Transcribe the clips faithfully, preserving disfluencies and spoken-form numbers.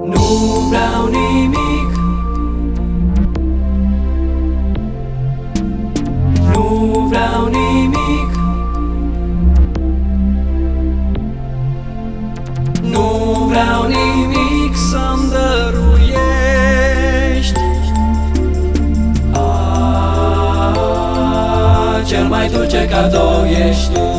Nu vreau nimic, nu vreau nimic, nu vreau nimic să-mi dăruiești. Ah, cel mai dulce cadou ești tu.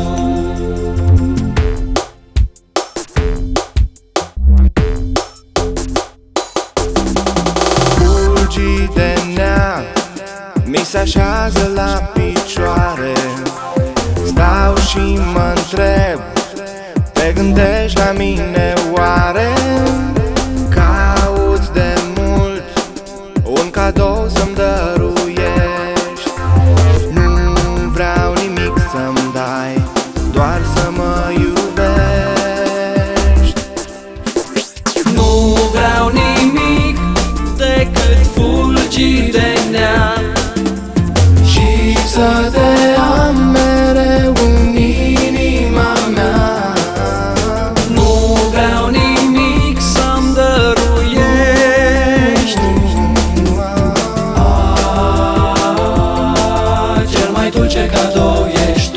De neam mi se așează la picioare. Stau și mă întreb, te gândești la mine oare? Cauți de mult un cadou să-mi dăruiești. Nu vreau nimic să-mi dai, doar să mă iubești. Nu vreau nimic decât fulgii de neam și să te am mereu în inima mea. Nu vreau nimic să-mi dăruiești. Ah, cel mai dulce cadou ești tu.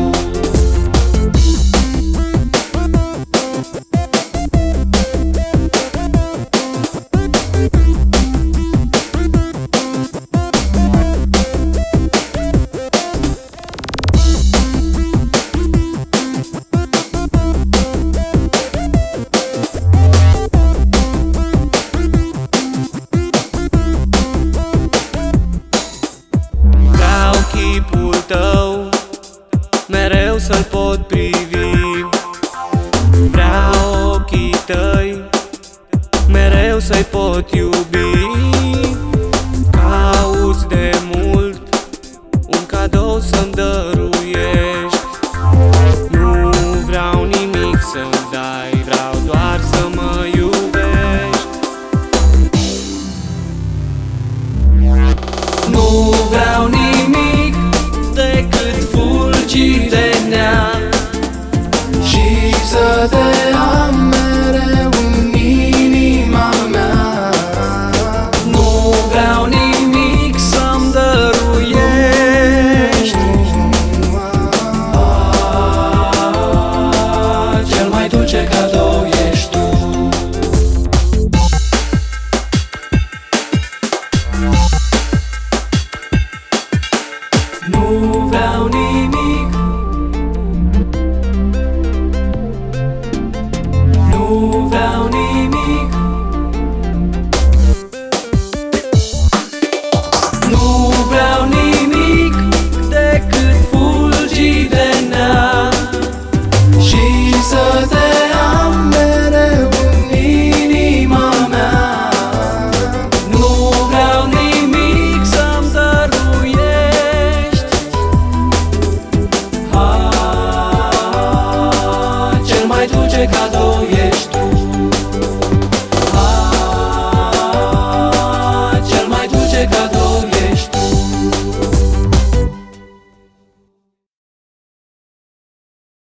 Chipul tău mereu să-l pot privi. Vreau ochii tăi mereu să-i pot iubi. Cauți de mult un cadou să-mi dăruiești. Nu vreau nimic să-mi dai, vreau doar să mă iubești. Nu vreau nimic decât fulgii de neam și să te am mereu în inima mea. Nu vreau nimic să-mi dăruiești. Ah, cel mai dulce cadou ești tu. Nu vreau nimic, nu vreau nimic,